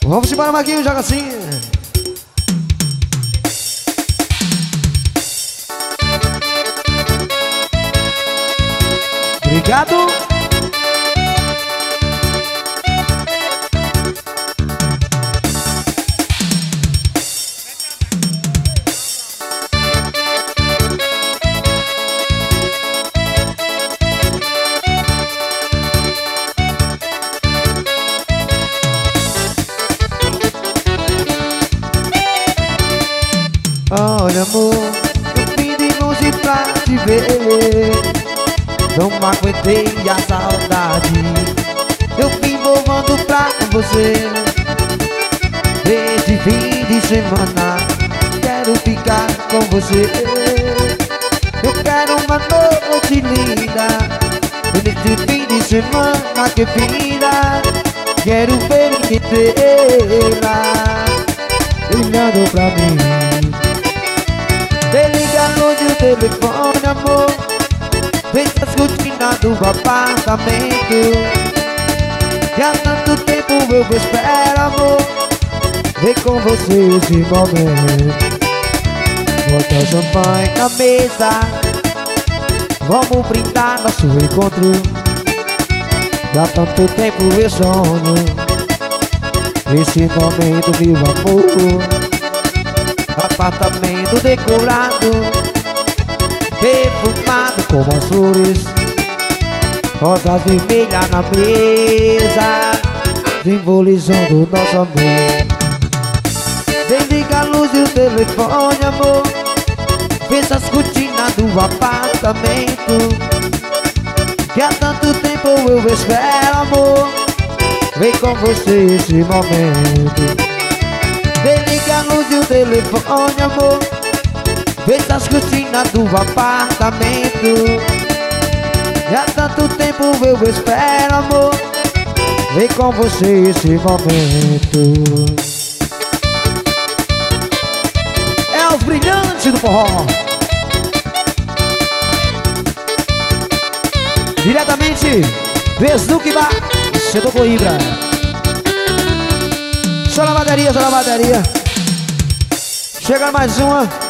Vamos embora, Marquinhos, joga assim. Obrigado. Olha, amor, eu vim de longe pra te ver. Não aguentei a saudade. Eu vim voando pra você. Desde fim de semana quero ficar com você. Eu quero uma noite linda. Neste fim de semana que vira, quero ver inteira olhando pra mim. Desliga a luz do telefone, amor. Fecha as cortinas do apartamento. E há tanto tempo eu espero, amor. Vem com você esse momento. Bota champanhe na mesa. Vamos brindar nosso encontro. Há tanto tempo eu sonho esse momento, meu amor. Apartamento decorado, perfumado com as flores, rosas vermelhas na mesa, simbolizando nosso amor. Desliga a luz do telefone, amor. Fecha as cortinas do apartamento. Que há tanto tempo eu espero, amor. Vem com você esse momento. Desliga a luz do telefone, amor. Fecha as cortinas do apartamento. E há tanto tempo eu espero, amor. Vem com você esse momento. É os brilhantes do forró. Diretamente Vesnuque Bar, Setor Coimbra. Só na bateria, só na bateria. Chega mais uma.